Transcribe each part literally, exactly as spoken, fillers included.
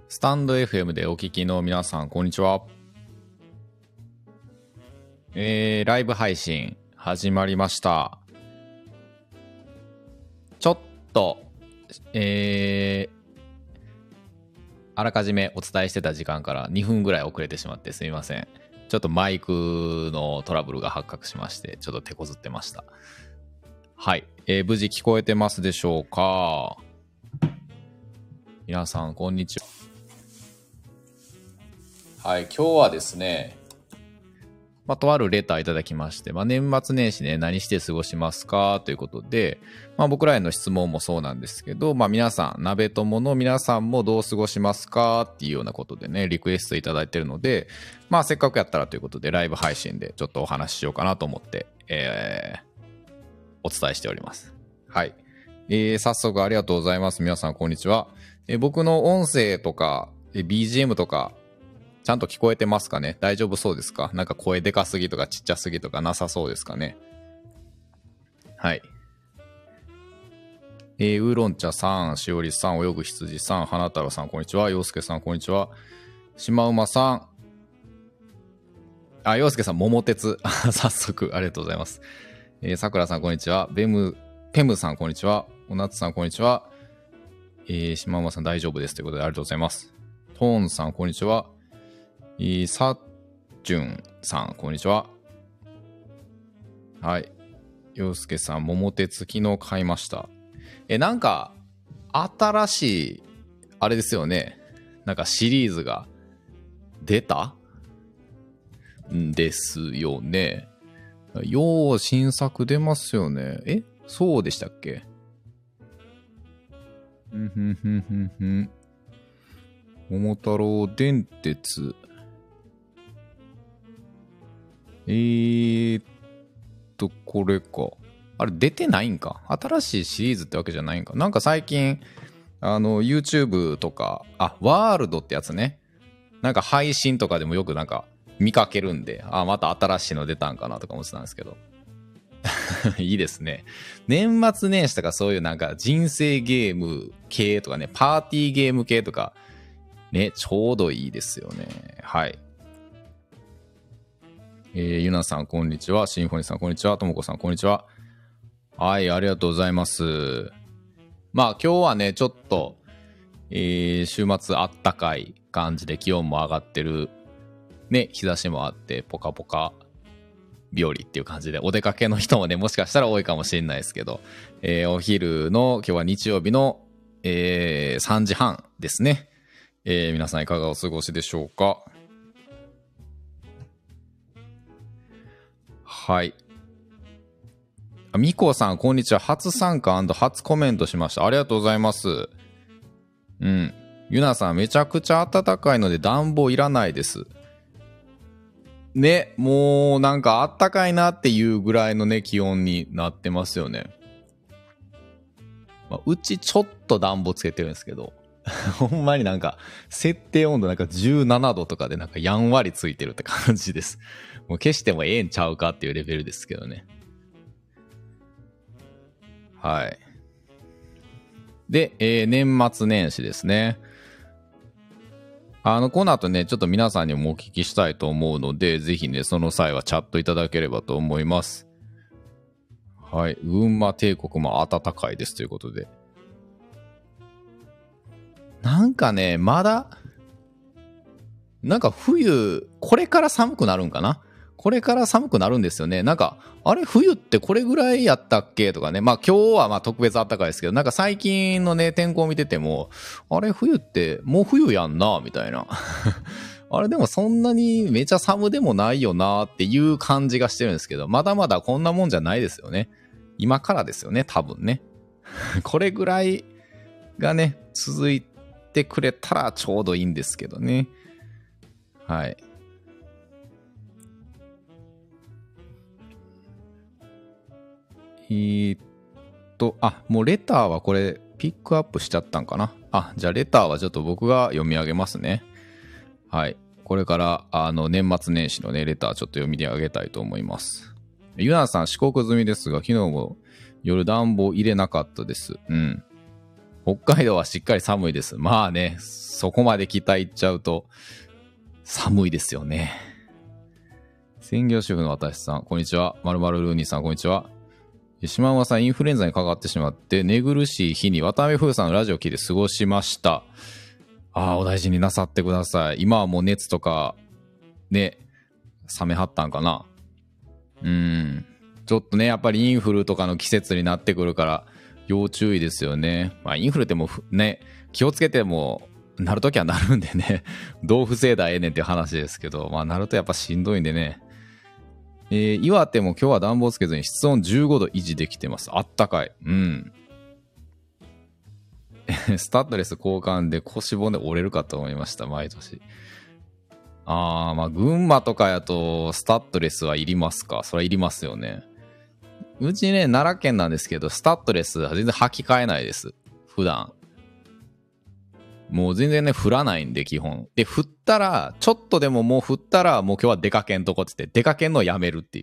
スタンド エフエム でお聞きの皆さん、こんにちは。えー、ライブ配信始まりました。ちょっと、えー、あらかじめお伝えしてた時間からにふんぐらい遅れてしまってすみません。ちょっとマイクのトラブルが発覚しまして、ちょっと手こずってました。はい、えー、無事聞こえてますでしょうか。皆さん、こんにちは。はい、今日はですね、まあ、とあるレターいただきまして、まあ、年末年始ね、何して過ごしますかということで、まあ、僕らへの質問もそうなんですけど、まあ、皆さん、鍋友の皆さんもどう過ごしますかっていうようなことでね、リクエストいただいてるので、まあ、せっかくやったらということで、ライブ配信でちょっとお話ししようかなと思って、えー、お伝えしております。はい。えー、早速ありがとうございます。皆さん、こんにちは。えー、僕の音声とか、ビージーエム とか、ちゃんと聞こえてますかね？大丈夫そうですか？なんか声でかすぎとかちっちゃすぎとかなさそうですかね？はい。えー、ウーロン茶さん、しおりさん、泳ぐ羊さん、花太郎さん、こんにちは。陽介さん、こんにちは。しまうまさん。あ、陽介さん、桃鉄。早速、ありがとうございます。えー、さくらさん、こんにちは。ベム、ペムさん、こんにちは。おなつさん、こんにちは。えー、しまうまさん、大丈夫です。ということで、ありがとうございます。トーンさん、こんにちは。えー、さっじゅんさん、こんにちは。はい。陽介さん、桃鉄昨日買いました。え、なんか、新しい、あれですよね。なんかシリーズが出たんですよね。よう新作出ますよね。え、そうでしたっけ？ふんふんふんふんふん。桃太郎電鉄。えーっと、これか。あれ、出てないんか。新しいシリーズってわけじゃないんか。なんか最近、あの、YouTube とか、あ、ワールドってやつね。なんか配信とかでもよくなんか見かけるんで、あ、また新しいの出たんかなとか思ってたんですけど。いいですね。年末年始とかそういうなんか人生ゲーム系とかね、パーティーゲーム系とか、ね、ちょうどいいですよね。はい。えー、ゆなさん、こんにちは。シンフォニーさん、こんにちは。ともこさん、こんにちは。はい、ありがとうございます。まあ、今日はね、ちょっと、えー、週末あったかい感じで気温も上がってる。ね、日差しもあって、ポカポカ日和っていう感じで、お出かけの人もね、もしかしたら多いかもしれないですけど、えー、お昼の、今日は日曜日の、えー、さんじはんですね。えー、皆さんいかがお過ごしでしょうか？はい。みこさん、こんにちは。初参加&初コメントしました。ありがとうございます。うん。ゆなさん、めちゃくちゃ暖かいので暖房いらないです。ね、もうなんか暖かいなっていうぐらいのね、気温になってますよね。まあ、うちちょっと暖房つけてるんですけど、ほんまになんか、設定温度なんかじゅうななどとかでなんかやんわりついてるって感じです。もう消してもええんちゃうかっていうレベルですけどね。はい。で、えー、年末年始ですね。あの、この後ね、ちょっと皆さんにもお聞きしたいと思うので、ぜひね、その際はチャットいただければと思います。はい。群馬帝国も暖かいですということで。なんかね、まだ、なんか冬、これから寒くなるんかな？これから寒くなるんですよね。なんか、あれ冬ってこれぐらいやったっけとかね。まあ今日はまあ特別暖かいですけど、なんか最近のね、天候を見てても、あれ冬ってもう冬やんな、みたいな。あれでもそんなにめちゃ寒でもないよなっていう感じがしてるんですけど、まだまだこんなもんじゃないですよね。今からですよね、多分ね。これぐらいがね、続いてくれたらちょうどいいんですけどね。はい。えーっと、あ、もうレターはこれピックアップしちゃったんかな。あ、じゃあレターはちょっと僕が読み上げますね。はい。これからあの年末年始のね、レターちょっと読み上げたいと思います。ゆなさん、遅刻済みですが、昨日も夜暖房入れなかったです。うん。 北海道はしっかり寒いです。まあね、そこまで北行っちゃうと寒いですよね。専業主婦の私さん、こんにちは。まるまるルーニーさん、こんにちは。島尾さん、インフルエンザにかかってしまって、寝苦しい日に渡辺風さんのラジオを聞いて過ごしました。ああ、お大事になさってください。今はもう熱とか、ね、冷めはったんかな。うーん。ちょっとね、やっぱりインフルとかの季節になってくるから、要注意ですよね。まあ、インフルってもね、気をつけても、なるときはなるんでね、どう防いだらええねんっていう話ですけど、まあ、なるとやっぱしんどいんでね。えー、岩手も今日は暖房つけずに室温じゅうごど維持できてます。あったかい。うん。スタッドレス交換で腰骨折れるかと思いました、毎年。あー、まあ、群馬とかやと、スタッドレスはいりますか？それはいりますよね。うちね、奈良県なんですけど、スタッドレスは全然履き替えないです。普段。もう全然ね、降らないんで、基本。で、降ったら、ちょっとでももう降ったら、もう今日は出かけんとこって言って、出かけんのをやめるっていう。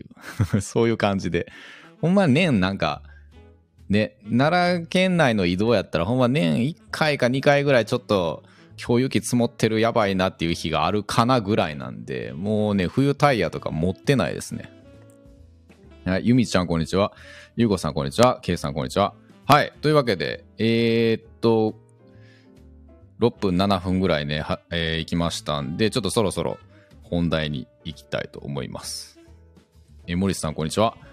そういう感じで。ほんま年なんか、ね、奈良県内の移動やったら、ほんま年いっかいかにかいぐらいちょっと、今日雪積もってるやばいなっていう日があるかなぐらいなんで、もうね、冬タイヤとか持ってないですね。はい、ゆみちゃんこんにちは。ゆうこさんこんにちは。けいさんこんにちは。はい、というわけで、えー、っと、ろっぷんななふんぐらいね、はえー、行きましたんで、ちょっとそろそろ本題に行きたいと思います。えー、森さんこんにちは。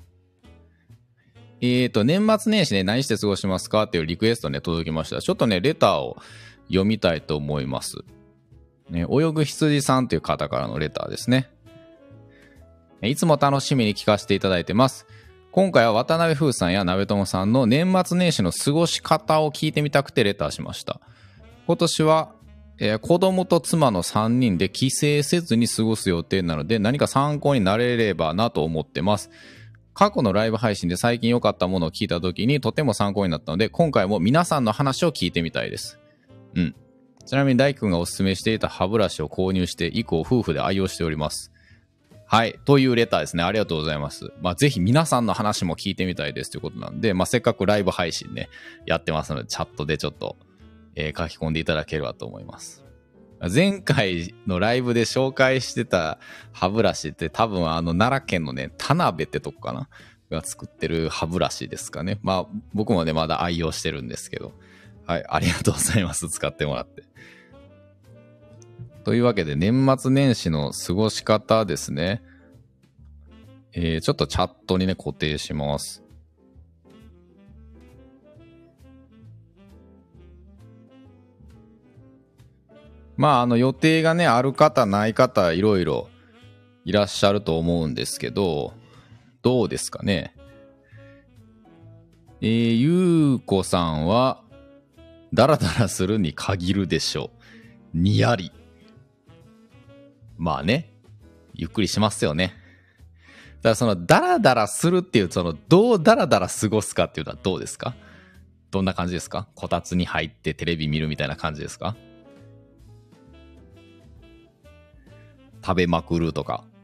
えーと、年末年始ね、何して過ごしますかっていうリクエストね、届きました。ちょっとね、レターを読みたいと思います。ね、泳ぐ羊さんという方からのレターですね。いつも楽しみに聞かせていただいてます。今回は渡辺風さんや鍋友さんの年末年始の過ごし方を聞いてみたくてレターしました。今年は、えー、子供と妻のさんにんで帰省せずに過ごす予定なので、何か参考になれればなと思ってます。過去のライブ配信で最近良かったものを聞いた時にとても参考になったので、今回も皆さんの話を聞いてみたいです。うん。ちなみに大君がおすすめしていた歯ブラシを購入して以降夫婦で愛用しております。はい。というレターですね。ありがとうございます。まあ、ぜひ皆さんの話も聞いてみたいですということなんで、まあ、せっかくライブ配信ね、やってますので、チャットでちょっと、えー、書き込んでいただければと思います。前回のライブで紹介してた歯ブラシって多分あの奈良県のね、田辺ってとこかなが作ってる歯ブラシですかね。まあ僕もね、まだ愛用してるんですけど。はい、ありがとうございます。使ってもらって。というわけで年末年始の過ごし方ですね。えー、ちょっとチャットにね、固定します。まあ、あの予定がね、ある方ない方いろいろいらっしゃると思うんですけど、どうですかね。えー、ゆうこさんはダラダラするに限るでしょう。にやり。まあね、ゆっくりしますよね。だからそのダラダラするっていう、そのどうダラダラ過ごすかっていうのはどうですか？どんな感じですか？こたつに入ってテレビ見るみたいな感じですか？食べまくるとか。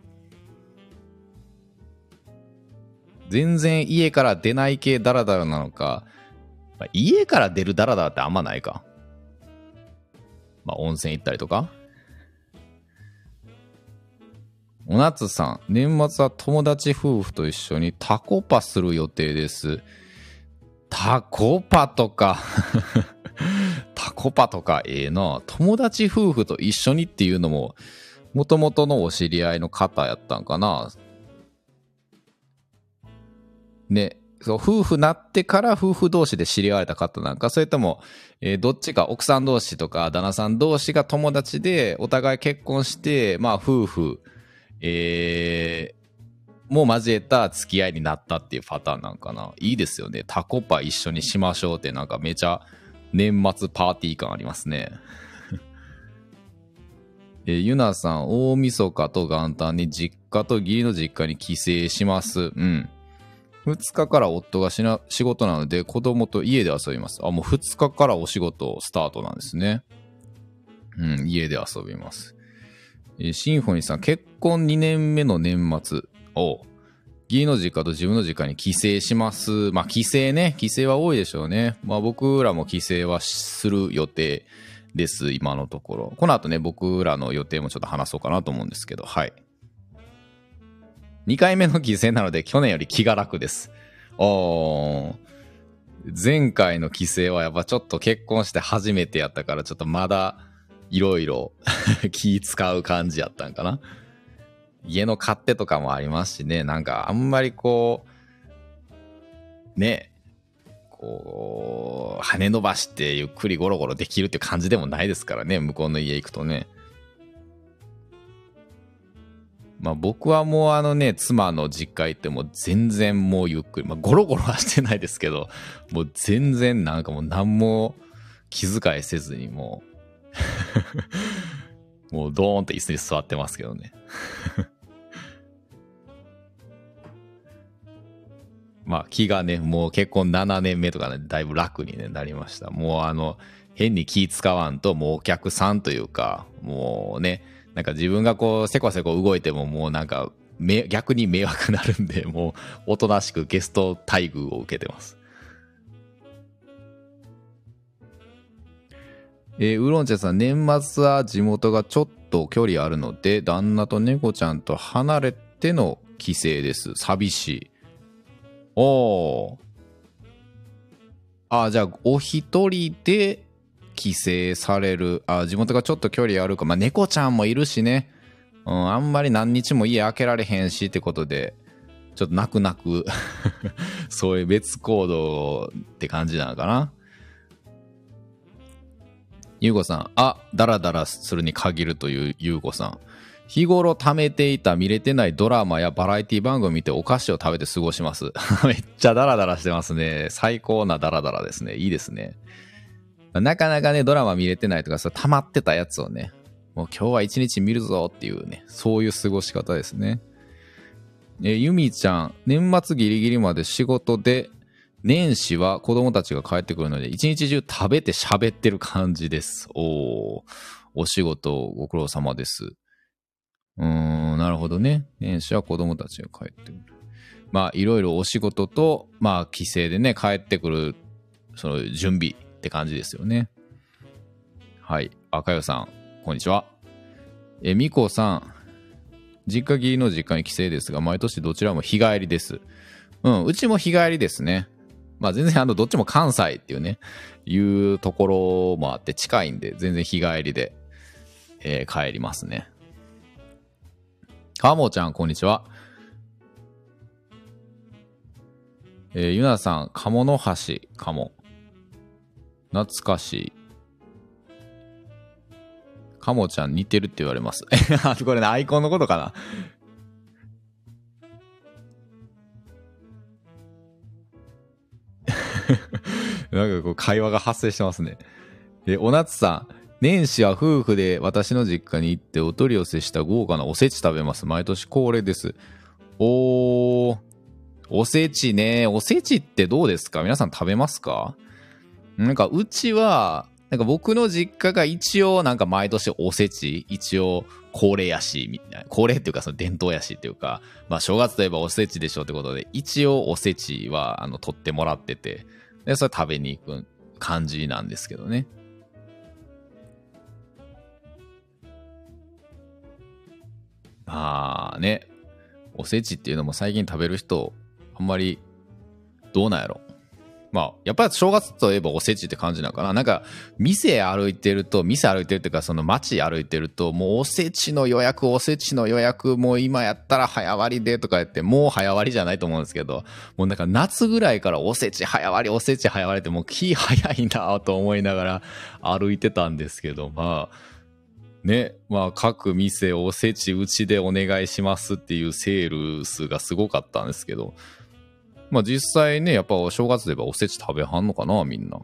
全然家から出ない系ダラダラなのか、まあ、家から出るダラダラってあんまないか。まあ温泉行ったりとか。おなつさん、年末は友達夫婦と一緒にタコパする予定です。タコパとかタコパとかええな。友達夫婦と一緒にっていうのももともとのお知り合いの方やったんかな。ね、そう夫婦なってから夫婦同士で知り合われた方なんか、それとも、えー、どっちか奥さん同士とか旦那さん同士が友達でお互い結婚して、まあ夫婦、えー、もう交えた付き合いになったっていうパターンなんかな。いいですよね。タコパ一緒にしましょうってなんかめちゃ年末パーティー感ありますね。えー、ゆなさん、大晦日と元旦に実家と義理の実家に帰省します。うん。ふつかから夫がしな仕事なので子供と家で遊びます。あ、もうふつかからお仕事スタートなんですね。うん、家で遊びます。えー、シンフォニーさん、結婚にねんめの年末。お義理の実家と自分の実家に帰省します。まあ帰省ね、帰省は多いでしょうね。まあ僕らも帰省はする予定です、今のところ。この後ね、僕らの予定もちょっと話そうかなと思うんですけど、はい。にかいめの帰省なので去年より気が楽です。おー、前回の帰省はやっぱちょっと結婚して初めてやったからちょっとまだいろいろ気使う感じやったんかな。家の勝手とかもありますしね、なんかあんまりこうね、こう羽伸ばしてゆっくりゴロゴロできるって感じでもないですからね、向こうの家行くとね。まあ僕はもうあのね、妻の実家行っても全然もうゆっくり、まあゴロゴロはしてないですけど、もう全然なんかもう何も気遣いせずにもうもうドーンと椅子に座ってますけどねまあ気がね、もう結婚ななねんめとかね、だいぶ楽に、ね、なりました。もうあの変に気使わんと、もうお客さんというか、もうね、なんか自分がこうせこせこ動いてももうなんかめ逆に迷惑になるんで、もうおとなしくゲスト待遇を受けてます。えー、ウーロン茶さん、年末は地元がちょっと距離あるので旦那と猫ちゃんと離れての帰省です。寂しい。おー、あ、じゃあお一人で帰省される。あ、地元がちょっと距離あるか。まあ猫ちゃんもいるしね、うん、あんまり何日も家開けられへんしってことでちょっと泣く泣くそういう別行動って感じなのかな。ゆうごさん、あ、ダラダラするに限るというゆうごさん。日頃貯めていた見れてないドラマやバラエティ番組見てお菓子を食べて過ごします。めっちゃダラダラしてますね。最高なダラダラですね。いいですね。なかなかね、ドラマ見れてないとか、そ溜まってたやつをね、もう今日は一日見るぞっていうね、そういう過ごし方ですね。え、ゆみちゃん、年末ギリギリまで仕事で、年始は子供たちが帰ってくるので一日中食べて喋ってる感じです。おー、お仕事ご苦労様です。うーん、なるほどね。年始は子供たちが帰ってくる。まあいろいろお仕事と、まあ帰省でね帰ってくるその準備って感じですよね。はい、赤代さんこんにちは。え、みこさん、実家義理の実家に帰省ですが毎年どちらも日帰りです。うん、うちも日帰りですね。まあ全然あのどっちも関西っていうねいうところもあって近いんで全然日帰りで、えー、帰りますね。かもちゃんこんにちは。えー、ゆなさん、鴨の橋かも懐かしい。かもちゃん似てるって言われます。これねアイコンのことかな。なんかこう会話が発生してますね。え、おなつさん、年始は夫婦で私の実家に行ってお取り寄せした豪華なおせち食べます。毎年恒例です。おー、おせちね。おせちってどうですか？皆さん食べますか？なんかうちは、なんか僕の実家が一応なんか毎年おせち、一応恒例やし、みたいな。恒例っていうかその伝統やしっていうか、まあ正月といえばおせちでしょってことで、一応おせちはあの取ってもらってて、で、それ食べに行く感じなんですけどね。まあね、おせちっていうのも最近食べる人、あんまりどうなんやろ。まあ、やっぱり正月といえばおせちって感じなのかな。なんか、店歩いてると、店歩いてるっていうか、その街歩いてると、もうおせちの予約、おせちの予約、もう今やったら早割でとか言って、もう早割じゃないと思うんですけど、もうなんか夏ぐらいからおせち早割、おせち早割って、もう気早いなと思いながら歩いてたんですけど、まあ、ね、まあ各店おせちうちでお願いしますっていうセール数がすごかったんですけど、まあ実際ね、やっぱお正月で言えばおせち食べはんのかな、みんな。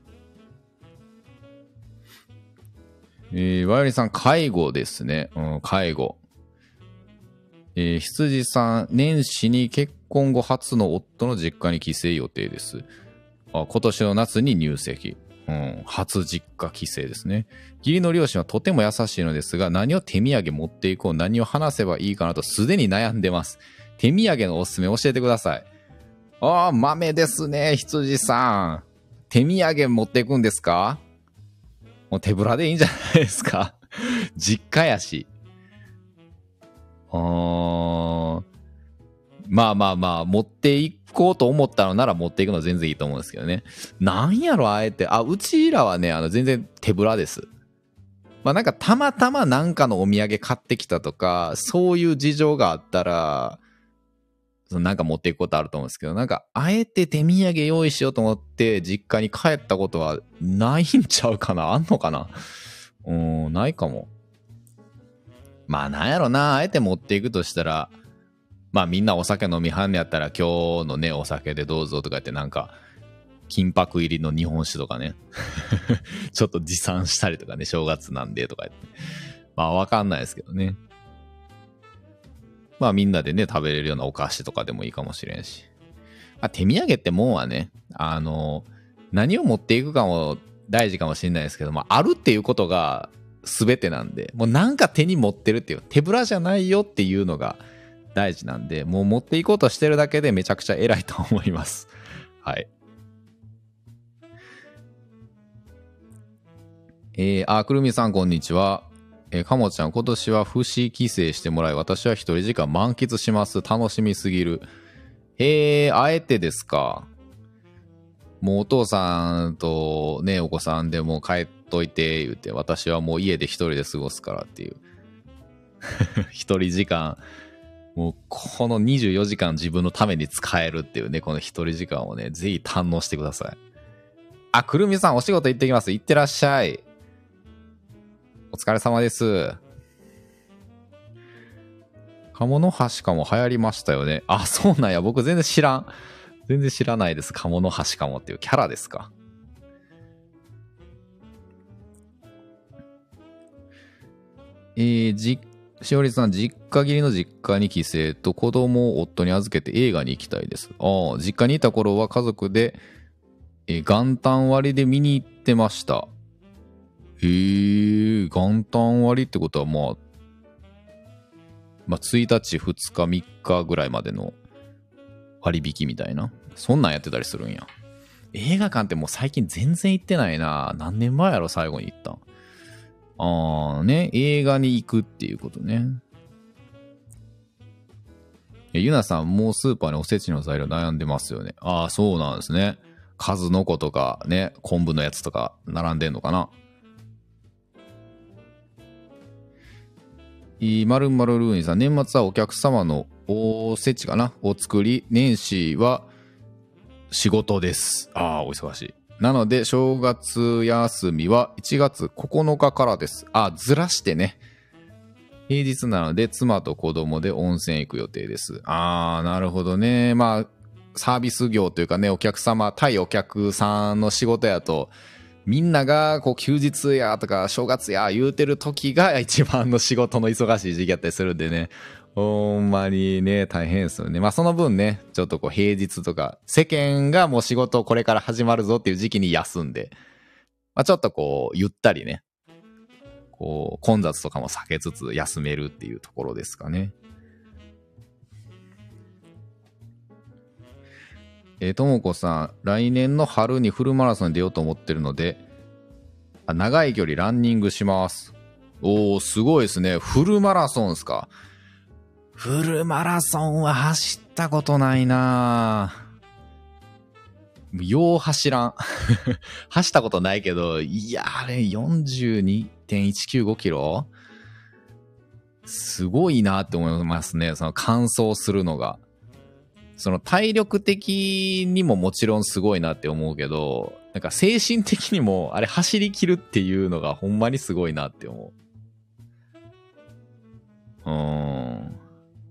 えー、ワイオリンさん、介護ですね。うん、介護。えー、羊さん、年始に結婚後初の夫の実家に帰省予定です。あ、今年の夏に入籍。うん、初実家帰省ですね。義理の両親はとても優しいのですが、何を手土産持っていこう、何を話せばいいかなとすでに悩んでます。 手土産のおすすめ教えてください。ああ、豆ですね、羊さん。手土産持っていくんですか？もう手ぶらでいいんじゃないですか？実家やし。あー、まあまあまあ、持っていこうと思ったのなら持っていくのは全然いいと思うんですけどね。なんやろ、あえて。あ、うちらはね、あの、全然手ぶらです。まあなんかたまたまなんかのお土産買ってきたとか、そういう事情があったら、そのなんか持っていくことあると思うんですけど、なんかあえて手土産用意しようと思って実家に帰ったことはないんちゃうかな？あんのかな？うーん、ないかも。まあなんやろな、あえて持っていくとしたら、まあみんなお酒飲みはんねやったら今日のね、お酒でどうぞとか言ってなんか、金箔入りの日本酒とかね。ちょっと持参したりとかね、正月なんでとか言って。まあわかんないですけどね。まあみんなでね、食べれるようなお菓子とかでもいいかもしれんし。まあ、手土産ってもんはね、あの、何を持っていくかも大事かもしれないですけど、まああるっていうことが全てなんで、もうなんか手に持ってるっていう、手ぶらじゃないよっていうのが大事なんで、もう持っていこうとしてるだけでめちゃくちゃ偉いと思います。はい。えー、あ、くるみさんこんにちは。えー、かもちゃん今年は不死帰省してもらい、私は一人時間満喫します。楽しみすぎる。えー、あえてですか？もうお父さんとね、お子さんでもう帰っといて言って、私はもう家で一人で過ごすからっていう。一人時間、もうこのにじゅうよじかん自分のために使えるっていうね、この一人時間をね、ぜひ堪能してください。あ、くるみさんお仕事行ってきます。行ってらっしゃい。お疲れ様です。鴨の橋かも流行りましたよね。あ、そうなんや。僕全然知らん。全然知らないです。鴨の橋かもっていうキャラですか。えー、じ、しおりさん、実家切りの実家に帰省と子供を夫に預けて映画に行きたいです。ああ、実家にいた頃は家族で、えー元旦割で見に行ってました。へえ、元旦割ってことはまあ、まあ、ついたち、ふつか、みっかぐらいまでの割引みたいな。そんなんやってたりするんや。映画館ってもう最近全然行ってないな。何年前やろ、最後に行ったん。あーね、映画に行くっていうことね。ゆなさん、もうスーパーにおせちの材料悩んでますよね。ああ、そうなんですね。数の子とかね、昆布のやつとか並んでんのかな。いまるまるルーニーさん、年末はお客様のおせちかなを作り、年始は仕事です。ああ、お忙しい。なので、正月休みはいちがつここのかからです。あ、ずらしてね。平日なので、妻と子供で温泉行く予定です。あー、なるほどね。まあ、サービス業というかね、お客様、対お客さんの仕事やと、みんながこう休日やとか正月や言うてる時が一番の仕事の忙しい時期やったりするんでね。ほんまにね、大変ですよね。まあその分ね、ちょっとこう平日とか、世間がもう仕事これから始まるぞっていう時期に休んで、まあちょっとこう、ゆったりね、こう、混雑とかも避けつつ休めるっていうところですかね。えー、ともこさん、来年の春にフルマラソンに出ようと思ってるので、あ、長い距離ランニングします。おー、すごいですね。フルマラソンですか。フルマラソンは走ったことないなぁ。よう走らん。走ったことないけど、いや、あれ よんじゅうにてんいちきゅうご キロすごいなって思いますね。その完走するのが。その体力的にももちろんすごいなって思うけど、なんか精神的にもあれ走り切るっていうのがほんまにすごいなって思う。うーん。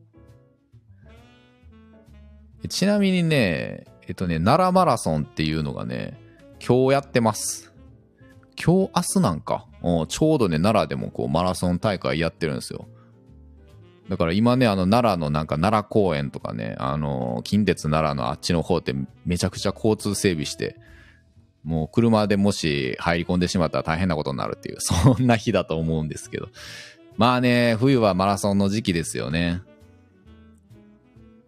ちなみにね、えっとね、奈良マラソンっていうのがね、今日やってます。今日、明日なんか。うん、ちょうどね、奈良でもこうマラソン大会やってるんですよ。だから今ね、あの奈良のなんか奈良公園とかね、あの近鉄奈良のあっちの方ってめちゃくちゃ交通整備して、もう車でもし入り込んでしまったら大変なことになるっていう、そんな日だと思うんですけど。まあね、冬はマラソンの時期ですよね。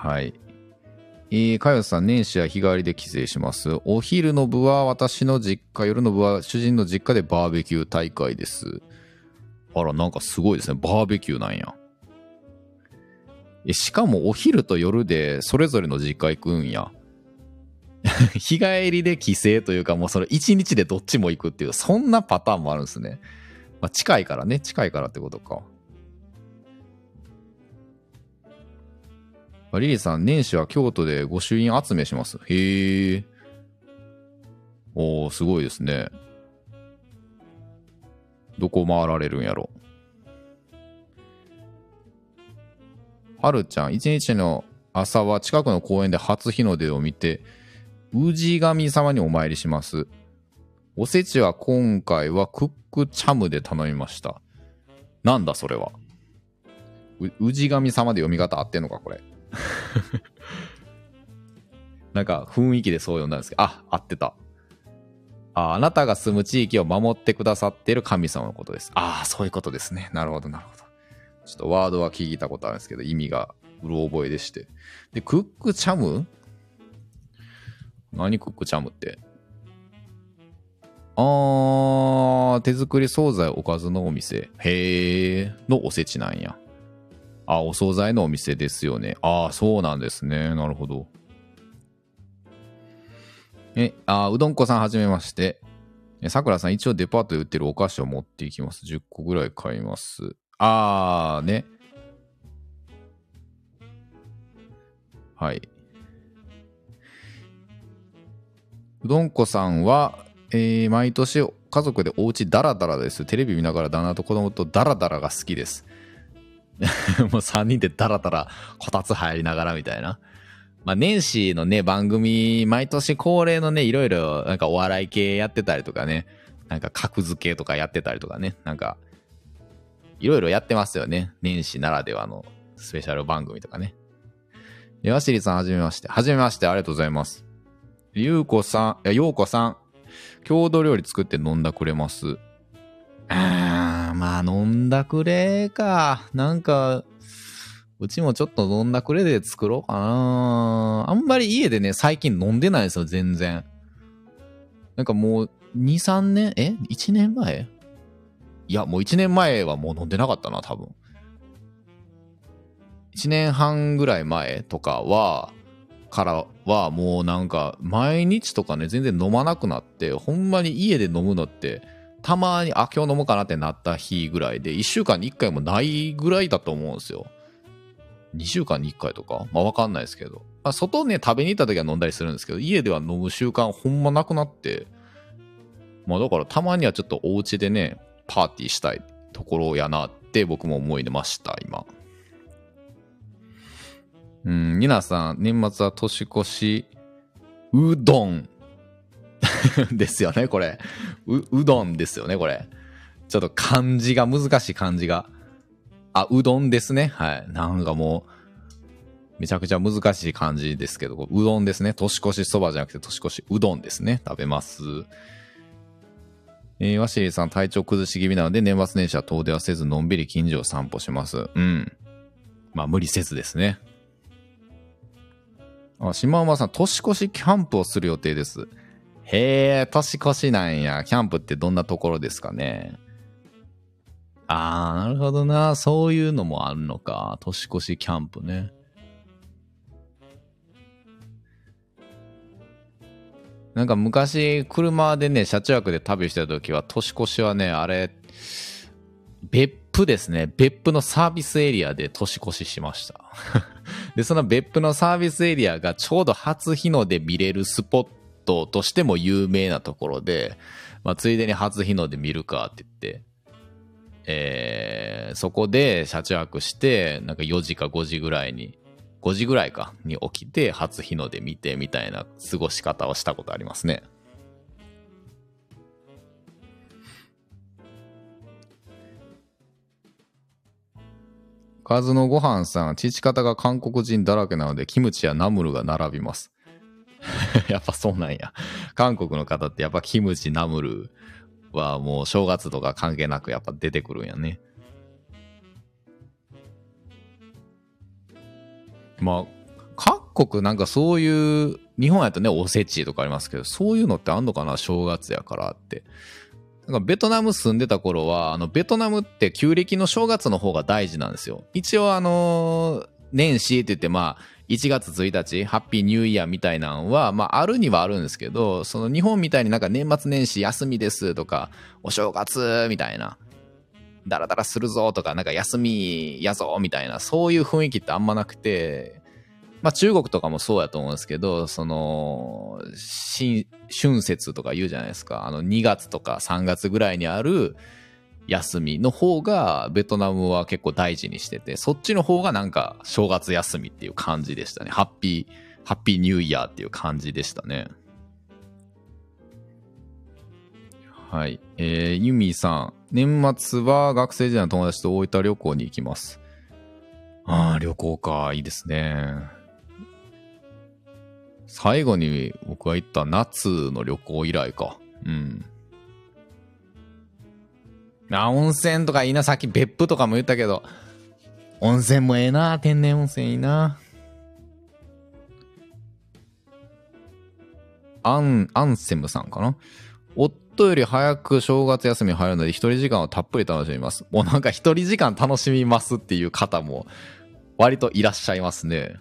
はい。えー、かよさん、年始は日帰りで帰省します。お昼の部は私の実家、夜の部は主人の実家でバーベキュー大会です。あら、なんかすごいですね。バーベキューなんや。え、しかもお昼と夜でそれぞれの実家行くんや。日帰りで帰省というか、もうそれ一日でどっちも行くっていう、そんなパターンもあるんですね。まあ、近いからね、近いからってことか。リリーさん、年始は京都で御朱印集めします。へえ。おー、すごいですね。どこ回られるんやろ。はるちゃん、一日の朝は近くの公園で初日の出を見て、氏神様にお参りします。おせちは今回はクックチャムで頼みました。なんだそれは。う氏神様で読み方合ってんのかこれ。なんか雰囲気でそう読んだんですけど、あ、合ってた。あ、あなたが住む地域を守ってくださっている神様のことです。ああ、そういうことですね。なるほど、なるほど。ちょっとワードは聞いたことあるんですけど、意味がうろ覚えでして。で、クックチャム？何クックチャムって？あー、手作り惣菜おかずのお店。へー、のおせちなんや。あ、お惣菜のお店ですよね。あー、そうなんですね。なるほど。え、あ、うどんこさんはじめまして。さくらさん、一応デパートで売ってるお菓子を持っていきます。じゅっこぐらい買います。あーね。はい。うどんこさんは、えー、毎年家族でお家ダラダラです。テレビ見ながら旦那と子供とダラダラが好きです。もうさんにんでダラダラこたつ入りながらみたいな。まあ年始のね、番組、毎年恒例のね、いろいろなんかお笑い系やってたりとかね、なんか格付けとかやってたりとかね、なんかいろいろやってますよね。年始ならではのスペシャル番組とかね。やしりさんはじめまして。はじめまして、ありがとうございます。ゆうこさん、いや、ようこさん、郷土料理作って飲んだくれます。あー、まあ飲んだくれか。なんか、うちもちょっと飲んだくれで作ろうかな。あんまり家でね、最近飲んでないんですよ、全然。なんかもう、に、さんねん、え ?いち 年前いや、もういちねんまえはもう飲んでなかったな、多分。いちねんはんぐらい前とかは、からはもうなんか毎日とかね全然飲まなくなって、ほんまに家で飲むのってたまにあ今日飲もうかなってなった日ぐらいでいっしゅうかんにいっかいもないぐらいだと思うんですよ。にしゅうかんにいっかいとかまあわかんないですけど、まあ、外ね食べに行った時は飲んだりするんですけど家では飲む習慣ほんまなくなって、まあだからたまにはちょっとお家でねパーティーしたいところやなって僕も思いました今。うん、皆さん、年末は年越し、うどんですよね、これ。う、うどんですよね、これ。ちょっと漢字が難しい漢字が。あ、うどんですね。はい。なんかもう、めちゃくちゃ難しい漢字ですけど、うどんですね。年越しそばじゃなくて年越しうどんですね。食べます。えー、ワシリーさん、体調崩し気味なので、年末年始は遠出はせず、のんびり近所を散歩します。うん。まあ、無理せずですね。あ、島馬さん、年越しキャンプをする予定です。へえ、年越しなんや。キャンプってどんなところですかね。あー、なるほどな。そういうのもあるのか。年越しキャンプね。なんか昔、車でね、車中泊で旅してた時は、年越しはね、あれ、別府ですね。別府のサービスエリアで年越ししました。で、その別府のサービスエリアがちょうど初日の出見れるスポットとしても有名なところで、まあ、ついでに初日の出見るかって言って、えー、そこで車中泊して、なんかよじかごじぐらいに、ごじぐらいかに起きて初日の出見てみたいな過ごし方をしたことありますね。カズのごはんさん、父方が韓国人だらけなので、キムチやナムルが並びます。やっぱそうなんや。韓国の方ってやっぱキムチ、ナムルはもう正月とか関係なくやっぱ出てくるんやね。まあ、 各国なんかそういう、日本やとね、おせちとかありますけど、そういうのってあんのかな、正月やからって。なんかベトナム住んでた頃は、あの、ベトナムって旧暦の正月の方が大事なんですよ。一応あのー、年始って言って、まあ、いちがつついたち、ハッピーニューイヤーみたいなのは、まあ、あるにはあるんですけど、その日本みたいになんか年末年始休みですとか、お正月みたいな、ダラダラするぞとか、なんか休みやぞみたいな、そういう雰囲気ってあんまなくて、まあ中国とかもそうやと思うんですけど、その、新春節とか言うじゃないですか。あのにがつとかさんがつぐらいにある休みの方がベトナムは結構大事にしてて、そっちの方がなんか正月休みっていう感じでしたね。ハッピー、ハッピーニューイヤーっていう感じでしたね。はい。えー、ユミさん。年末は学生時代の友達と大分旅行に行きます。ああ、旅行か。いいですね。最後に僕が行った夏の旅行以来か。うん。あ、温泉とかいいな。さっき別府とかも言ったけど。温泉もええな。天然温泉いいな。アン、アンセムさんかな。夫より早く正月休みに入るので一人時間をたっぷり楽しみます。もうなんか一人時間楽しみますっていう方も割といらっしゃいますね。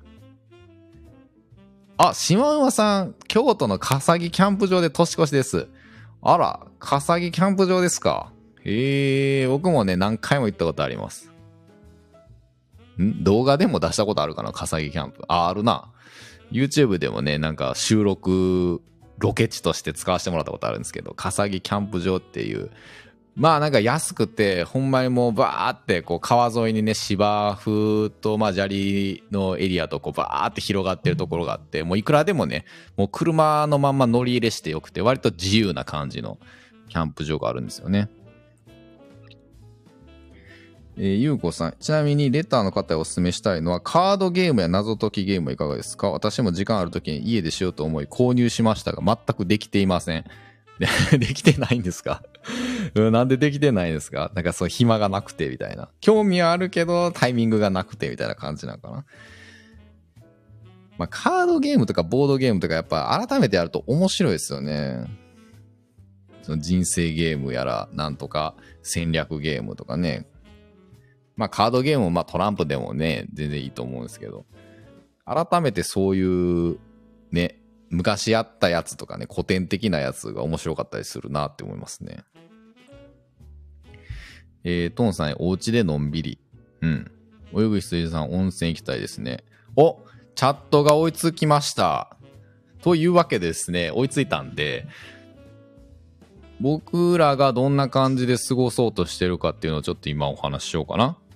あ、島馬さん、京都の笠木キャンプ場で年越しです。あら、笠木キャンプ場ですか。へえ、僕もね、何回も行ったことあります。ん動画でも出したことあるかな、笠木キャンプ。あ、あるな。YouTube でもね、なんか収録、ロケ地として使わせてもらったことあるんですけど、笠木キャンプ場っていう、まあなんか安くて、ほんまにもうバーってこう川沿いにね、芝生とまあ砂利のエリアとこうバーって広がってるところがあって、もういくらでもね、もう車のまんま乗り入れしてよくて、割と自由な感じのキャンプ場があるんですよね。えー、ゆうこさん、ちなみにレターの方へお勧めしたいのはカードゲームや謎解きゲームはいかがですか？私も時間ある時に家でしようと思い購入しましたが全くできていません。で, できてないんですか？なんでできてないんですか？なんかそう暇がなくてみたいな。興味はあるけどタイミングがなくてみたいな感じなのかな。まあカードゲームとかボードゲームとかやっぱ改めてやると面白いですよね。その人生ゲームやらなんとか戦略ゲームとかね。まあカードゲームもまあトランプでもね全然いいと思うんですけど、改めてそういうね昔やったやつとかね古典的なやつが面白かったりするなって思いますね。えー、トンさんお家でのんびり。うん。泳ぐ羊さん温泉行きたいですね。お、チャットが追いつきました。というわけでですね、追いついたんで、僕らがどんな感じで過ごそうとしてるかっていうのをちょっと今お話ししようかな。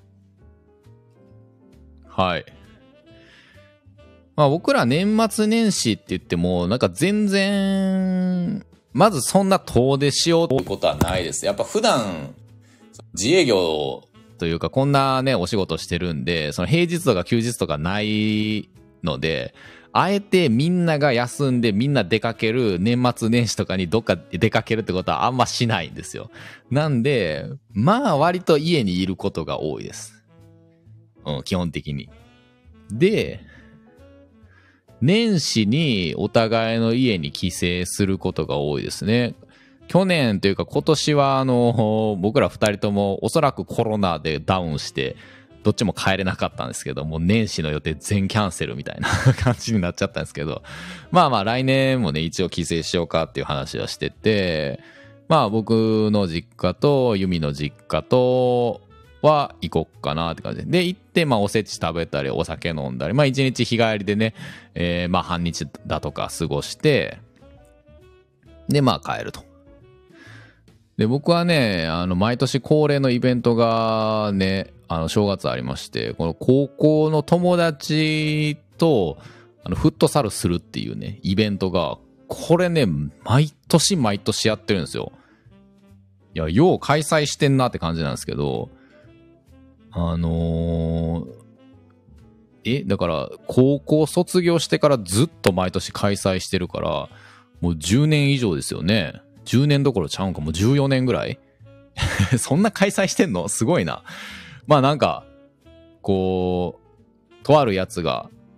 はい。まあ僕ら年末年始って言っても、なんか全然、まずそんな遠出しようということはないです。やっぱ普段、自営業というかこんなね、お仕事してるんで、その平日とか休日とかないので、あえてみんなが休んでみんな出かける年末年始とかにどっか出かけるってことはあんましないんですよ。なんで、まあ割と家にいることが多いです。うん、基本的に。で、年始にお互いの家に帰省することが多いですね。去年というか今年はあの僕ら二人ともおそらくコロナでダウンしてどっちも帰れなかったんですけども、年始の予定全キャンセルみたいな感じになっちゃったんですけど、まあまあ来年もね一応帰省しようかっていう話はしてて、まあ僕の実家とユミの実家とは行こっかなって感じで。で、行って、まあおせち食べたりお酒飲んだり、まあ一日日帰りでね、えー、まあ半日だとか過ごして、で、まあ帰ると。で、僕はね、あの、毎年恒例のイベントがね、あの、正月ありまして、この高校の友達と、あの、フットサルするっていうね、イベントが、これね、毎年毎年やってるんですよ。いや、よう開催してんなって感じなんですけど、あのー、え、だから、高校卒業してからずっと毎年開催してるから、もうじゅうねん以上ですよね。じゅうねんどころちゃうんか、もうじゅうよねんぐらいそんな開催してんのすごいな。まあなんか、こう、とあるやつが、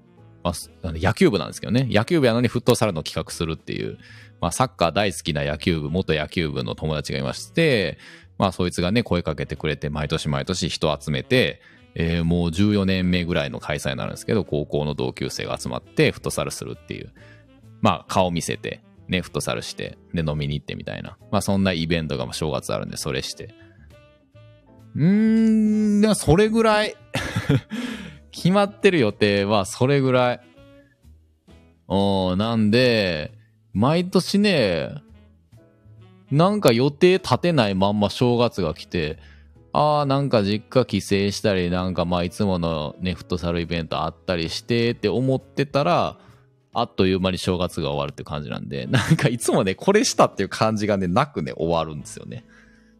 まあ、野球部なんですけどね。野球部やのにフットサルの企画するっていう、まあ、サッカー大好きな野球部、元野球部の友達がいまして、まあ、そいつがね、声かけてくれて、毎年毎年人集めて、えー、もうじゅうよねんめぐらいの開催になるんですけど、高校の同級生が集まってフットサルするっていう、まあ、顔見せて、ね、フットサルして、で、飲みに行ってみたいな。まあ、そんなイベントが正月あるんで、それして。うーん、でもそれぐらい。決まってる予定はそれぐらい。おー、なんで、毎年ね、なんか予定立てないまんま正月が来て、あーなんか実家帰省したり、なんかまあいつものね、フットサルイベントあったりしてって思ってたら、あっという間に正月が終わるって感じなんで、なんかいつもね、これしたっていう感じがね、なくね、終わるんですよね。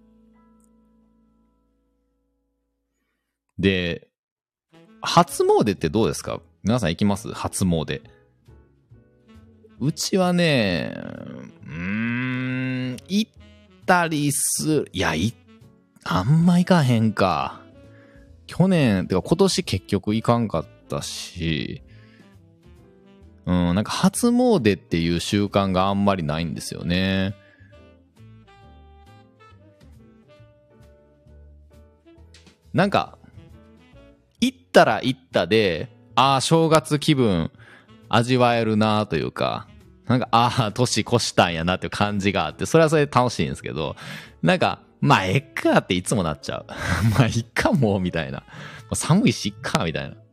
で、初詣ってどうですか？皆さん行きます？初詣。うちはね、うーん、行ったりする。いや、い、あんま行かへんか。去年、てか今年結局行かんかったし、うん、なんか初詣っていう習慣があんまりないんですよね。なんか、行ったら行ったで、ああ、正月気分味わえるなというか、なんか、ああ、年越したんやなっていう感じがあって、それはそれで楽しいんですけど、なんか、まあ、えっかっていつもなっちゃう。まあ、いっかもう、みたいな。寒いし、いっか、みたいな。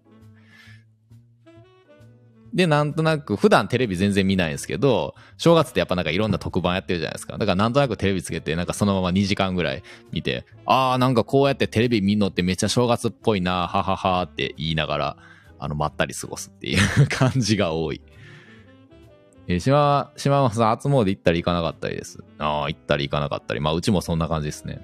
で、なんとなく、普段テレビ全然見ないんですけど、正月ってやっぱなんかいろんな特番やってるじゃないですか。だからなんとなくテレビつけて、なんかそのままにじかんぐらい見て、あーなんかこうやってテレビ見んのってめっちゃ正月っぽいな、はははって言いながら、あの、まったり過ごすっていう感じが多い。えー、島、島間さん、初詣行ったり行かなかったりです。ああ、行ったり行かなかったり。まあ、うちもそんな感じですね。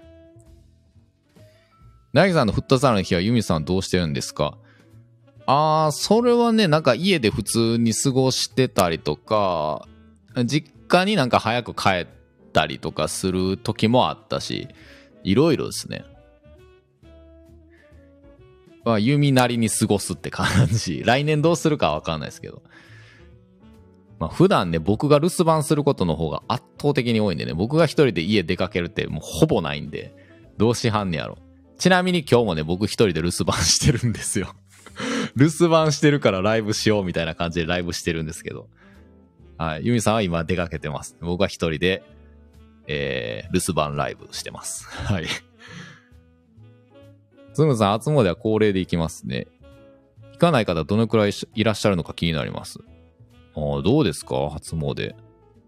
大樹さんのフットサルの日はユミさんどうしてるんですか？ああ、それはね、なんか家で普通に過ごしてたりとか、実家になんか早く帰ったりとかする時もあったし、いろいろですね。まあ、弓なりに過ごすって感じ。来年どうするかはわかんないですけど。まあ、普段ね、僕が留守番することの方が圧倒的に多いんでね、僕が一人で家出かけるってもうほぼないんで、どうしはんねやろ。ちなみに今日もね、僕一人で留守番してるんですよ。留守番してるからライブしようみたいな感じでライブしてるんですけど。はい。ユミさんは今出かけてます。僕は一人で、えー、留守番ライブしてます。はい。ズムさん、初詣は恒例で行きますね。行かない方どのくらいいらっしゃるのか気になります。ああ、どうですか初詣。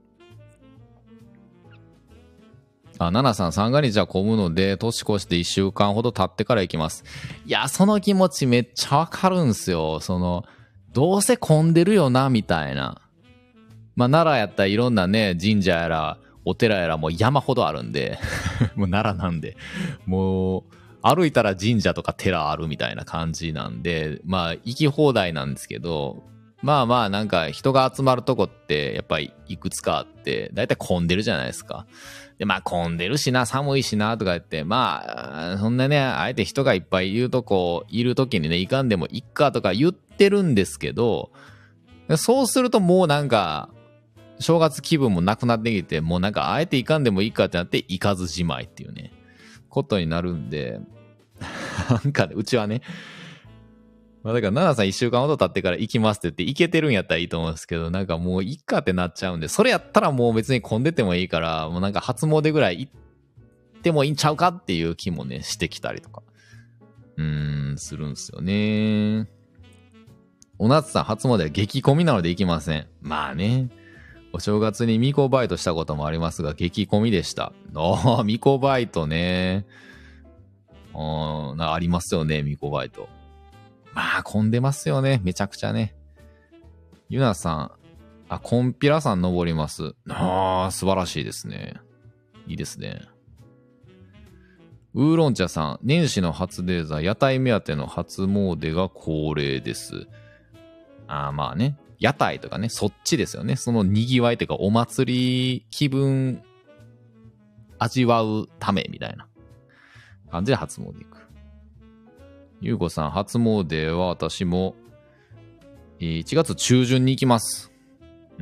あ、ナナさん、三が日は混むので、年越して一週間ほど経ってから行きます。いや、その気持ちめっちゃわかるんすよ。その、どうせ混んでるよな、みたいな。まあ、奈良やったらいろんなね、神社やら、お寺やらもう山ほどあるんで、もう奈良なんで、もう、歩いたら神社とか寺あるみたいな感じなんで、まあ、行き放題なんですけど、まあまあ、なんか人が集まるとこって、やっぱりいくつかあって、だいたい混んでるじゃないですか。で、まあ混んでるしな、寒いしな、とか言って、まあ、そんなね、あえて人がいっぱいいるとこ、いるときにね、行かんでもいっかとか言ってるんですけど、そうするともうなんか、正月気分もなくなってきて、もうなんかあえて行かんでもいいかってなって行かずじまいっていうね、ことになるんで、なんかね、うちはね、まあだから、奈々さん一週間ほど経ってから行きますって言って、行けてるんやったらいいと思うんですけど、なんかもういっかってなっちゃうんで、それやったらもう別に混んでてもいいから、もうなんか初詣ぐらい行ってもいいんちゃうかっていう気もね、してきたりとか、うーん、するんですよね。お夏さん初詣は激混みなので行きません。まあね。お正月にミコバイトしたこともありますが、激混みでした。ああ、ミコバイトね。ああ、ありますよね、ミコバイト。まあ、混んでますよね。めちゃくちゃね。ゆなさん、あ、コンピラさん登ります。ああ、素晴らしいですね。いいですね。ウーロン茶さん、年始の初デーザー、屋台目当ての初詣が恒例です。ああ、まあね。屋台とかね、そっちですよね。その賑わいというか、お祭り気分味わうためみたいな感じで初詣行く。ゆうこさん、初詣は私もえー、いちがつ中旬に行きます。うん。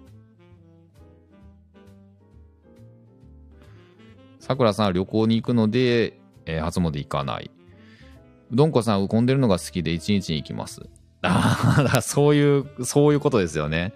さくらさんは旅行に行くので、えー、初詣行かない。うどんこさんは混んでるのが好きでいちにちに行きます。ああ、だからそういう、そういうことですよね。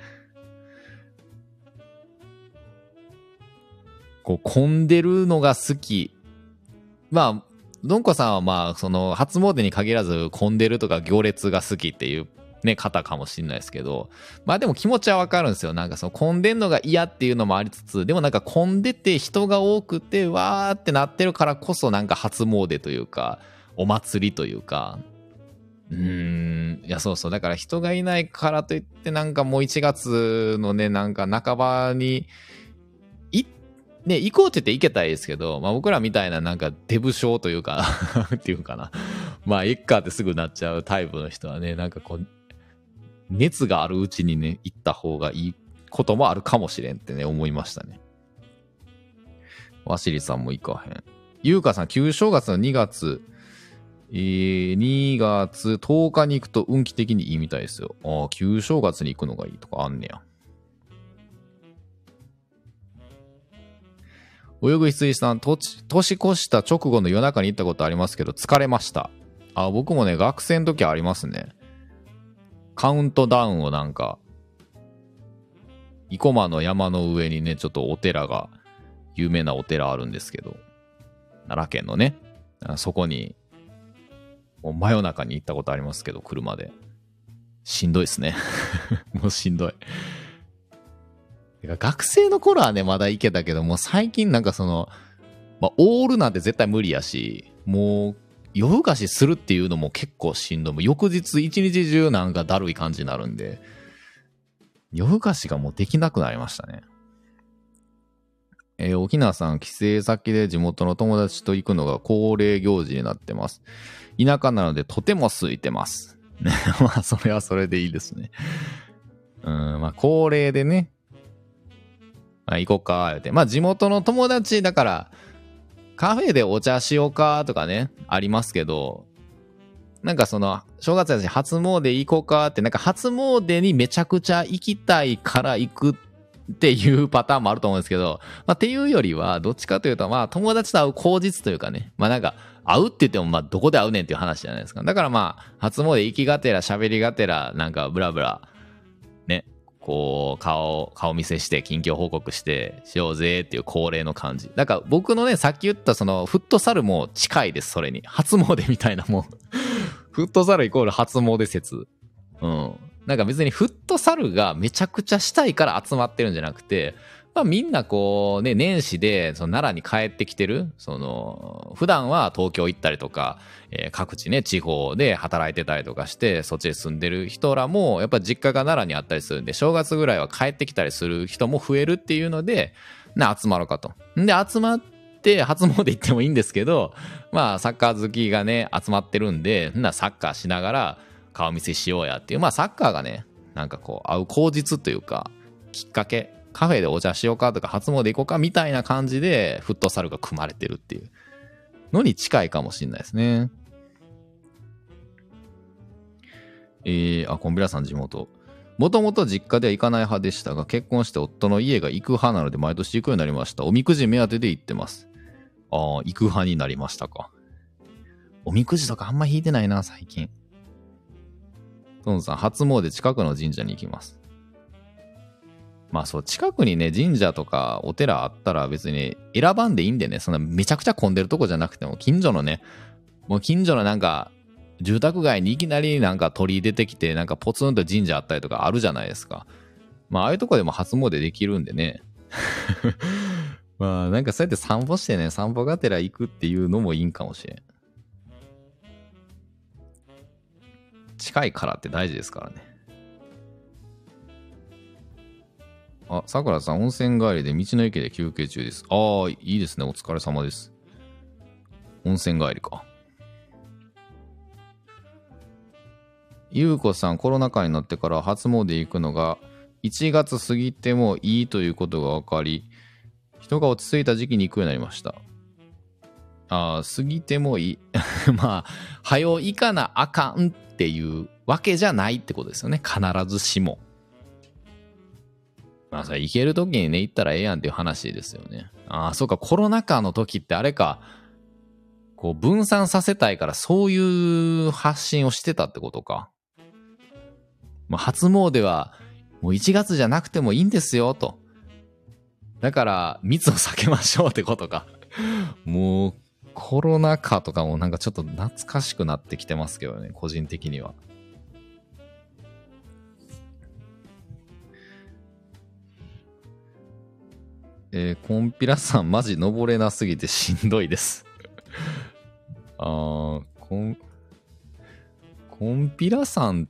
こう、混んでるのが好き。まあ、どんこさんはまあ、その、初詣に限らず混んでるとか行列が好きっていうね、方かもしれないですけど、まあでも気持ちはわかるんですよ。なんかその混んでんのが嫌っていうのもありつつ、でもなんか混んでて人が多くて、わーってなってるからこそなんか初詣というか、お祭りというか、うーん、いやそうそう。だから人がいないからといってなんかもういちがつのね、なんか半ばに、いね、行こうって言って行けたらいいですけど、まあ僕らみたいななんかデブ症というかっていうかな。まあ、いっかってすぐなっちゃうタイプの人はね、なんかこう、熱があるうちにね、行った方がいいこともあるかもしれんってね、思いましたね。わしりさんも行かへん。ゆうかさん、旧正月のにがつ、えー、にがつとおかに行くと運気的にいいみたいですよ。ああ、旧正月に行くのがいいとかあんねや。泳ぐ羊さん、年越した直後の夜中に行ったことありますけど、疲れました。あ、僕もね、学生の時ありますね。カウントダウンをなんか、生駒の山の上にね、ちょっとお寺が、有名なお寺あるんですけど、奈良県のね、そこに、もう真夜中に行ったことありますけど、車で。しんどいですね。もうしんどい。てか学生の頃はね、まだ行けたけど、もう最近なんかその、まあ、オールなんて絶対無理やし、もう、夜更かしするっていうのも結構しんどい。もう翌日一日中なんかだるい感じになるんで、夜更かしがもうできなくなりましたね。えー、沖縄さん、帰省先で地元の友達と行くのが恒例行事になってます。田舎なのでとても空いてます。ね、まあ、それはそれでいいですね。うん、まあ、恒例でね、まあ、行こうか、言うて。まあ、地元の友達だから、カフェでお茶しようかとかね、ありますけど、なんかその、正月やし初詣行こうかって、なんか初詣にめちゃくちゃ行きたいから行くっていうパターンもあると思うんですけど、まあっていうよりは、どっちかというと、まあ友達と会う口実というかね、まあなんか、会うって言ってもまあどこで会うねんっていう話じゃないですか。だからまあ、初詣行きがてら喋りがてら、なんかブラブラ、ね、こう、顔、顔見せして、近況報告して、しようぜっていう恒例の感じ。だから僕のね、さっき言ったその、フットサルも近いです、それに。初詣みたいなもん。フットサルイコール初詣説。うん。なんか別にフットサルがめちゃくちゃしたいから集まってるんじゃなくて、まあみんなこうね、年始でその奈良に帰ってきてる、その、普段は東京行ったりとか、えー各地ね、地方で働いてたりとかして、そっちで住んでる人らも、やっぱ実家が奈良にあったりするんで、正月ぐらいは帰ってきたりする人も増えるっていうので、な、集まろうかと。んで、集まって、初詣行ってもいいんですけど、まあ、サッカー好きがね、集まってるんで、な、サッカーしながら顔見せしようやっていう、まあ、サッカーがね、なんかこう、会う口実というか、きっかけ、カフェでお茶しようかとか、初詣行こうかみたいな感じで、フットサルが組まれてるっていうのに近いかもしれないですね。えー、あ、コンビラさん地元。もともと実家では行かない派でしたが、結婚して夫の家が行く派なので毎年行くようになりました。おみくじ目当てで行ってます。ああ、行く派になりましたか。おみくじとかあんま引いてないな、最近。トンさん、初詣近くの神社に行きます。まあそう、近くにね、神社とかお寺あったら別に選ばんでいいんでね、そんなめちゃくちゃ混んでるとこじゃなくても、近所のね、もう近所のなんか、住宅街にいきなりなんか鳥居出てきて、なんかポツンと神社あったりとかあるじゃないですか。まあああいうとこでも初詣できるんでね。まあなんかそうやって散歩してね、散歩がてら行くっていうのもいいんかもしれん。近いからって大事ですからね。あ、さくらさん、温泉帰りで道の駅で休憩中です。ああ、いいですね。お疲れ様です。温泉帰りか。ゆうこさん、コロナ禍になってから初詣行くのがいちがつ過ぎてもいいということが分かり、人が落ち着いた時期に行くようになりました。ああ、過ぎてもいい。まあ、早行かなあかんっていうわけじゃないってことですよね。必ずしも。まあそれ行ける時にね、行ったらええやんっていう話ですよね。ああ、そうか、コロナ禍の時ってあれか、こう分散させたいからそういう発信をしてたってことか。まあ、初詣はもういちがつじゃなくてもいいんですよと。だから密を避けましょうってことか。もうコロナ禍とかもなんかちょっと懐かしくなってきてますけどね、個人的には。えー、コンピラさんマジ登れなすぎてしんどいです。あー、コン、コンピラさんって、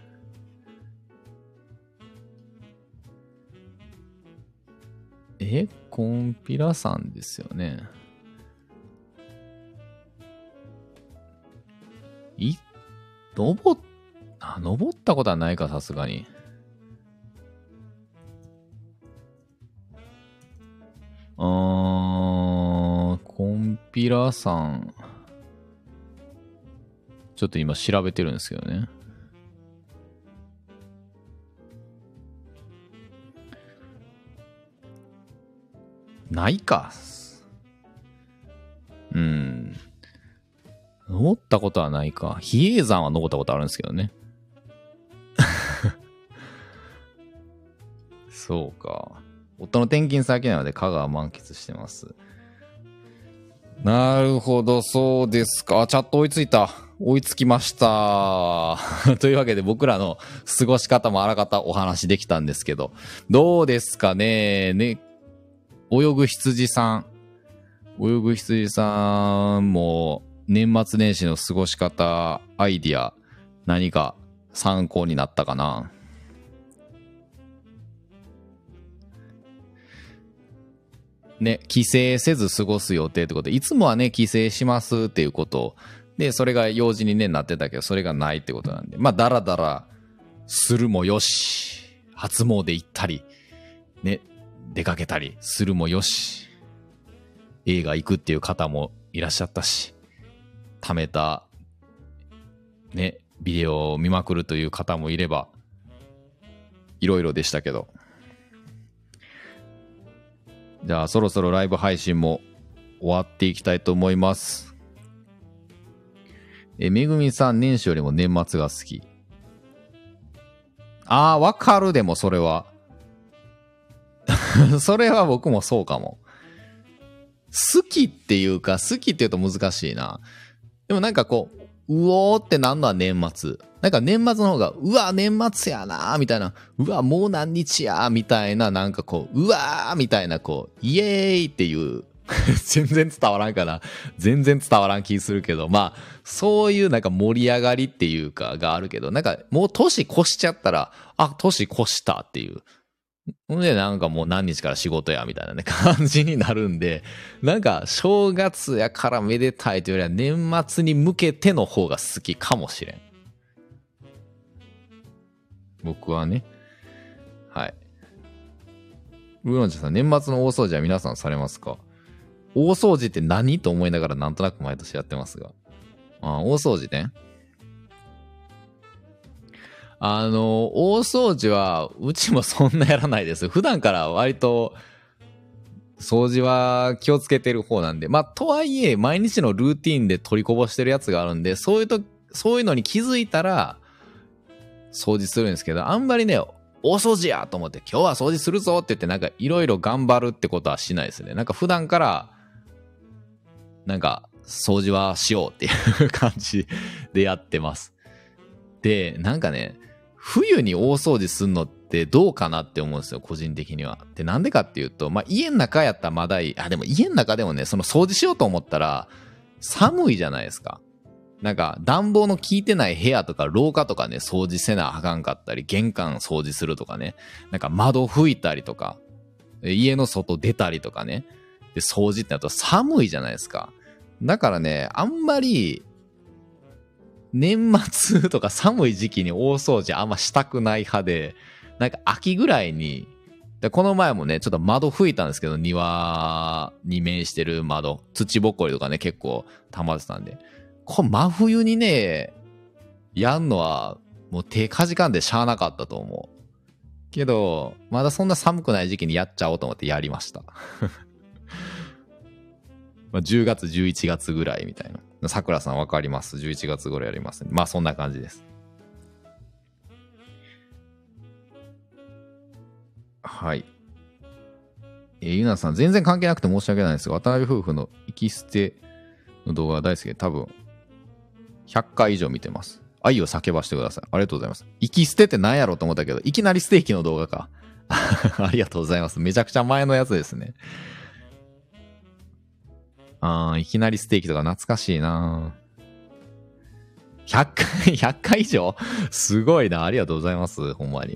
え、コンピラさんですよね。い、登っ、あ、登ったことはないか、さすがに。あー、コンピラさん。ちょっと今調べてるんですけどね。ないか。うん。登ったことはないか。比叡山は登ったことあるんですけどね。そうか。夫の転勤先なので香川満喫してます。なるほど、そうですか。チャット追いついた。追いつきました。というわけで僕らの過ごし方もあらかたお話できたんですけど、どうですかね。ね、泳ぐ羊さん。泳ぐ羊さんも年末年始の過ごし方、アイディア、何か参考になったかな。ね、帰省せず過ごす予定ってことで、いつもはね、帰省しますっていうことで、それが用事に、ね、なってたけど、それがないってことなんで、まあ、だらだらするもよし、初詣行ったり、ね、出かけたりするもよし、映画行くっていう方もいらっしゃったし、貯めた、ね、ビデオを見まくるという方もいれば、いろいろでしたけど、じゃあそろそろライブ配信も終わっていきたいと思います。え、めぐみさん、年始よりも年末が好き。ああ、わかる。でもそれはそれは僕もそうかも。好きっていうか、好きって言うと難しいな。でもなんかこう、うおーってなんのは年末。なんか年末の方が、うわ、年末やなーみたいな、うわ、もう何日やーみたいな、なんかこう、うわーみたいな、こう、イエーイっていう、全然伝わらんかな。全然伝わらん気するけど、まあ、そういうなんか盛り上がりっていうかがあるけど、なんかもう年越しちゃったら、あ、年越したっていう。ほんでなんかもう何日から仕事やみたいなね感じになるんで、なんか正月やからめでたいというよりは年末に向けての方が好きかもしれん。僕はね。はい。ウーロン茶さん、年末の大掃除は皆さんされますか？大掃除って何と思いながらなんとなく毎年やってますが。あ、大掃除ね。あの、大掃除は、うちもそんなやらないです。普段から割と、掃除は気をつけてる方なんで。まあ、とはいえ、毎日のルーティンで取りこぼしてるやつがあるんで、そういうと、そういうのに気づいたら、掃除するんですけど、あんまりね、大掃除やと思って、今日は掃除するぞって言って、なんかいろいろ頑張るってことはしないですね。なんか普段から、なんか、掃除はしようっていう感じでやってます。で、なんかね、冬に大掃除すんのってどうかなって思うんですよ、個人的には。で、なんでかっていうと、まあ、家の中やったらまだいい。あ、でも家の中でもね、その掃除しようと思ったら、寒いじゃないですか。なんか、暖房の効いてない部屋とか廊下とかね、掃除せなあかんかったり、玄関掃除するとかね、なんか窓拭いたりとか、家の外出たりとかね、で、掃除ってなると寒いじゃないですか。だからね、あんまり、年末とか寒い時期に大掃除あんましたくない派で、なんか秋ぐらいに、でこの前もね、ちょっと窓拭いたんですけど、庭に面してる窓、土ぼこりとかね、結構溜まってたんで、これ真冬にね、 やんのは、もう手かじかんでしゃあなかったと思う。けど、まだそんな寒くない時期にやっちゃおうと思ってやりました。まあじゅうがつ、じゅういちがつぐらいみたいな。さくらさんわかります。じゅういちがつ頃やります、ね。まあそんな感じです。はい。えー、ゆなさん、全然関係なくて申し訳ないんですが、渡辺夫婦の行き捨ての動画が大好きで、多分、ひゃっかい以上見てます。愛を叫ばしてください。ありがとうございます。行き捨てって何やろうと思ったけど、いきなりステーキの動画か。ありがとうございます。めちゃくちゃ前のやつですね。あー、いきなりステーキとか懐かしいなひゃっかい、ひゃっかい以上すごいな。ありがとうございます。ほんまに。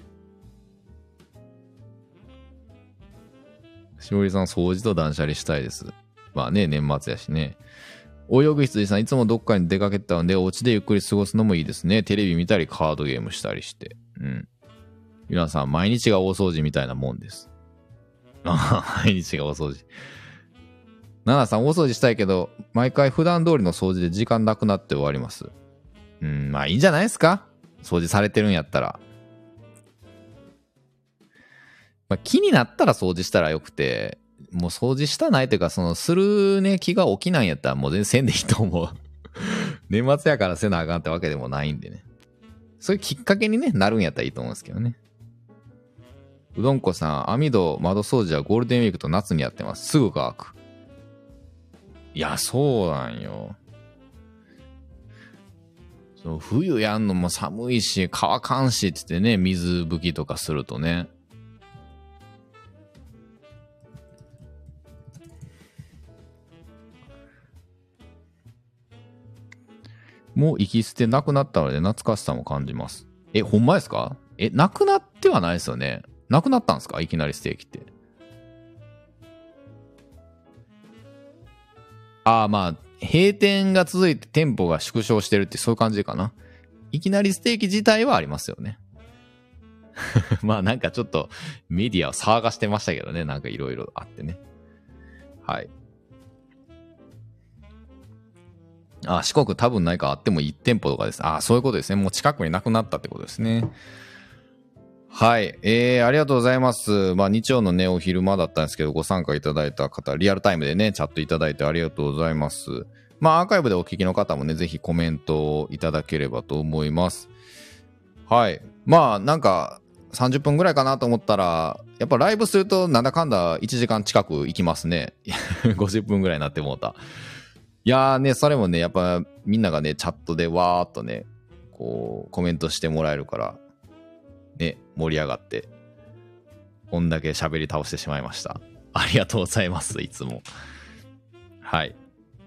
しおりさん、掃除と断捨離したいです。まあね、年末やしね。泳ぐ羊さん、いつもどっかに出かけてたので、お家でゆっくり過ごすのもいいですね。テレビ見たり、カードゲームしたりして。うん。ゆなさん、毎日が大掃除みたいなもんです。毎日が大掃除。ななさん、大掃除したいけど、毎回普段通りの掃除で時間なくなって終わります。うん、まあいいんじゃないですか？掃除されてるんやったら。まあ、気になったら掃除したらよくて、もう掃除したないというか、その、するね、気が起きないんやったらもう全然せんでいいと思う。年末やからせなあかんってわけでもないんでね。そういうきっかけに、ね、なるんやったらいいと思うんですけどね。うどんこさん、網戸窓掃除はゴールデンウィークと夏にやってます。すぐ乾く。いや、そうなんよ。そう冬やんのも寒いし、乾かんしって言ってね、水拭きとかするとね。もう行き捨てなくなったので懐かしさも感じます。え、ほんまですか？え、なくなってはないですよね。なくなったんですか？いきなりステーキって。ああ、まあ、閉店が続いて店舗が縮小してるってそういう感じかな。いきなりステーキ自体はありますよね。まあなんかちょっとメディアを騒がしてましたけどね。なんかいろいろあってね。はい。あ、四国多分ないかあってもいち店舗とかです。あ、そういうことですね。もう近くになくなったってことですね。はい。えー、ありがとうございます。まあ日曜のね、お昼間だったんですけど、ご参加いただいた方、リアルタイムでね、チャットいただいてありがとうございます。まあアーカイブでお聞きの方もね、ぜひコメントをいただければと思います。はい。まあなんかさんじゅっぷんぐらいかなと思ったら、やっぱライブするとなんだかんだいちじかん近く行きますね。ごじゅっぷんぐらいになってもうた。いやーね、それもね、やっぱみんながね、チャットでわーっとね、こう、コメントしてもらえるから、ね、盛り上がって、こんだけ喋り倒してしまいました。ありがとうございます、いつも。はい。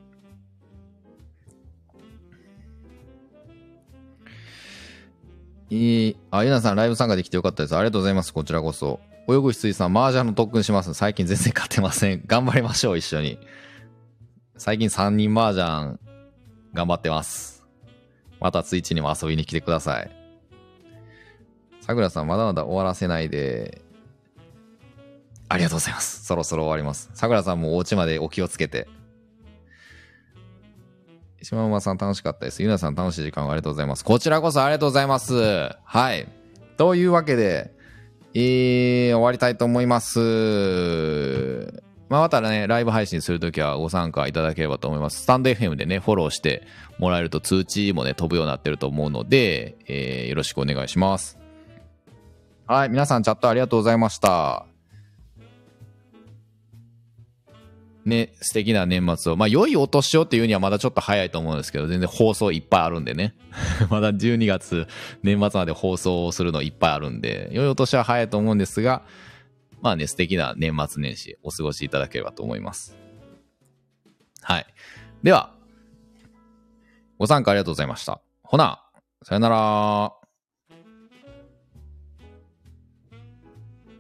えー、あ、ゆなさん、ライブ参加できてよかったです。ありがとうございます、こちらこそ。泳ぐ羊さん、麻雀の特訓します。最近全然勝てません。頑張りましょう、一緒に。最近さんにん麻雀、頑張ってます。またツイッチにも遊びに来てください。さくらさん、まだまだ終わらせないで。ありがとうございます。そろそろ終わります。さくらさんもお家までお気をつけて。島馬さん楽しかったです。ゆなさん楽しい時間をありがとうございます。こちらこそありがとうございます。はい。というわけで、えー、終わりたいと思います。まあ、またね、ライブ配信するときはご参加いただければと思います。スタンド エフエム でね、フォローしてもらえると通知もね、飛ぶようになってると思うので、えー、よろしくお願いします。はい、皆さんチャットありがとうございました。ね、素敵な年末を。まあ、良いお年をっていうにはまだちょっと早いと思うんですけど、全然放送いっぱいあるんでね。まだじゅうにがつ、年末まで放送するのいっぱいあるんで、良いお年は早いと思うんですが、まあね、素敵な年末年始お過ごしいただければと思います。はい。では、ご参加ありがとうございました。ほな、さよなら。